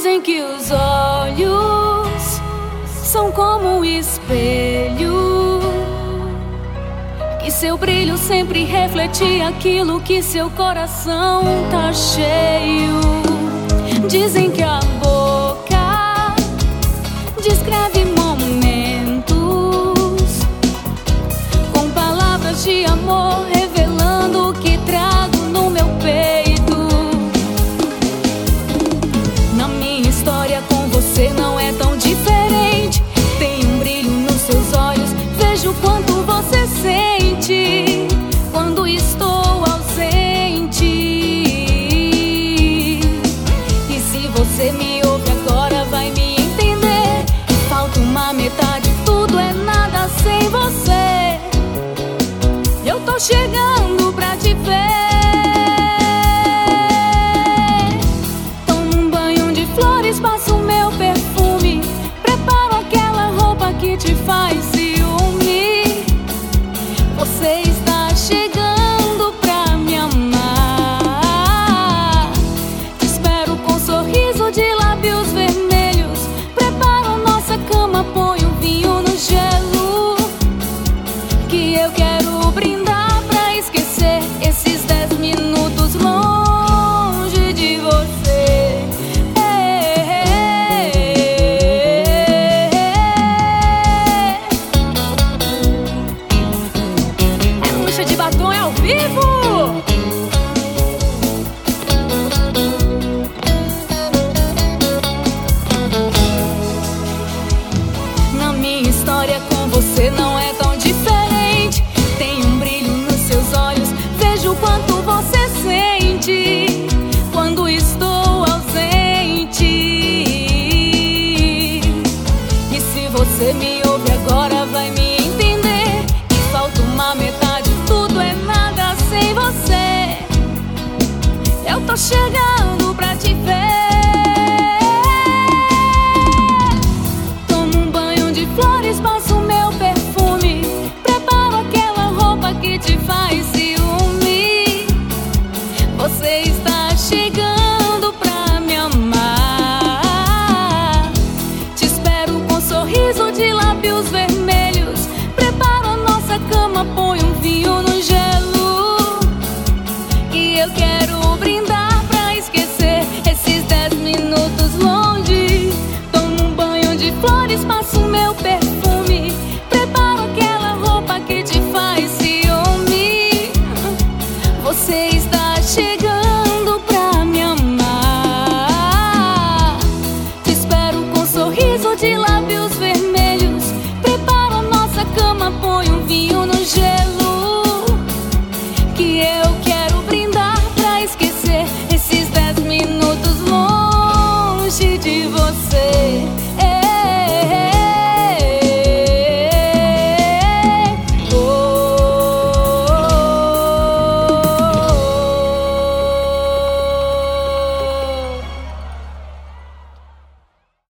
Dizem que os olhos são como um espelho, que seu brilho sempre reflete aquilo que seu coração tá cheio. Dizem que a boca descreve momentos com palavras de amor, revelando o que trago no meu peito. Na minha história com você não é tão diferente. Tem um brilho nos seus olhos, vejo quanto você sente quando estou ausente. E se você me ouve agora vai me entender. Falta uma metade, tudo é nada sem você. Eu tô chegando pra te ver. Passo o meu perfume, preparo aquela roupa que te faz ciúme. Você está chegando pra me amar. Te espero com sorriso de lábios vermelhos. Preparo nossa cama, ponho vinho no gelo, que eu quero brindar pra esquecer esses 10 minutos longe de você. De batom é ao vivo. Na minha história com você não é tão diferente. Tem um brilho nos seus olhos, vejo o quanto você sente quando estou ausente. E se você me ouve agora vai me entender que falta uma metade, tudo é nada sem você. Eu tô chegando pra te ver. Tomo um banho de flores, passo o meu perfume, preparo aquela roupa que te faz ciúme. Você está chegando pra me amar. Te espero com sorriso de lábios vermelhos. Preparo a nossa cama, ponho um vinho no gelo, que eu quero brindar pra esquecer esses 10 minutos longe. Tomo um banho de flores, passo o meu perfume, preparo aquela roupa que te faz ciúme. Você está chegando pra me amar. Te espero com sorriso de lábios vermelhos. Preparo a nossa cama, ponho um vinho no gelo, que